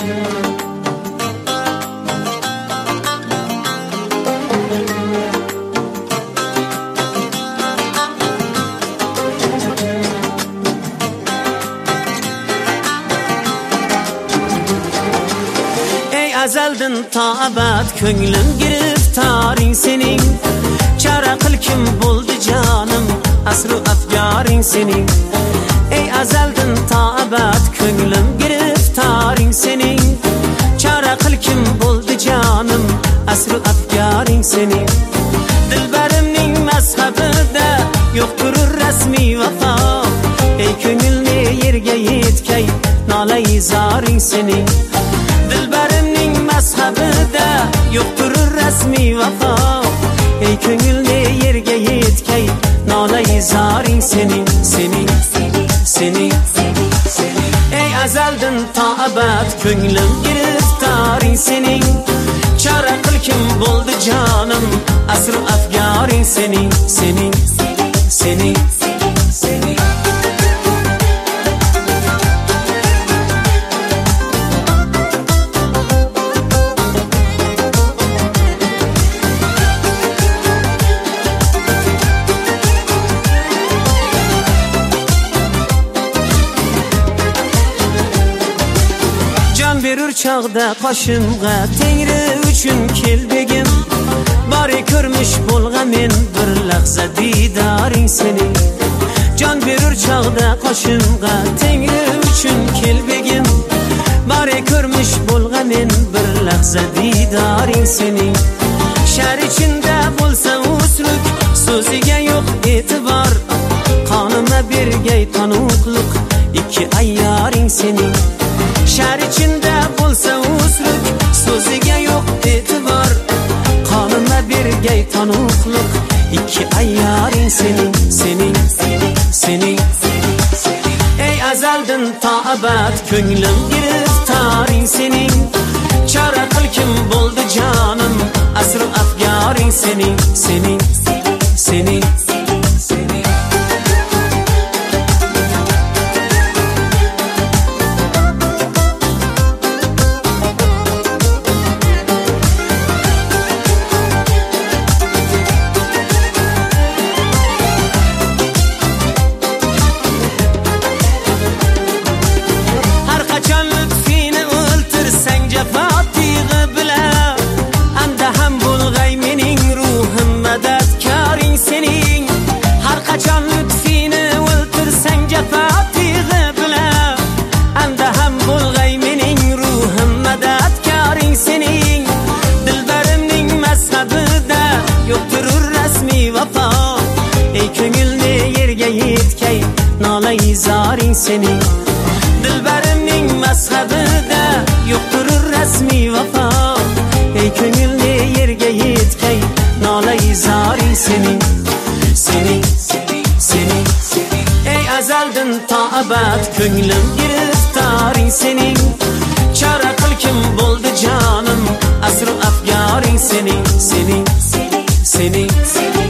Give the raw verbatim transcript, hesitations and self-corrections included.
Ezelden ta abad ko'nglim giriftaring sening. Chora qil kim bo'ldi jonim, asru afgaring sening. Ey azaldan ta abad ko'nglim giriftaring sening. Chora qil kim bo'ldi jonim, asru afgaring sening. Dilbarimning mazhabida yo'qdir rasmiy vafo. Ey ko'ngilni yerga yetkay, nolay zoring sening. Dilbarimning mazhabida yo'qdir rasmiy vafo. Ey ko'ngilni yerga yetkay, nolay zoring sening, sening, sening, sening. Ey azaldan ta abad ko'nglim giriftaring sening. Chora qil kim bo'ldi jonim, asru afgaring sening, sening, sening, sening. Berur çağda qoshimga tengri uchun kelbegim. Bari ko'rmish bo'lgan men bir lahza didoring sening. Jon berur çağda qoshimga tengri uchun kelbegim. Bari ko'rmish bo'lgan men bir lahza didoring sening. Shar ichida bo'lsa usluk, so'ziga yo'q e'tibor. Qonimga bergay tanuqliq, ikki ayyoring sening. Shar ichida bo'lsa usluk, so'ziga yo'q e'tibor. Qonimga bergay tanuqliq, ikki ayyoring sening, sening, sening. Ey azaldan ta abad ko'nglim giriftaring sening. Chora qil kim bo'ldi jonim, asru afgaring sening, sening, sening, sening. Nolay zoring sening. Dilbarimning mazhabida yo'qdir rasmiy vafo. Ey ko'ngilni yerga yetkay, nolay zoring sening, sening, sening, sening. Ey azaldan ta abad ko'nglim giriftaring sening. Chora qil kim bo'ldi jonim, asru afgaring sening, sening, sening, sening.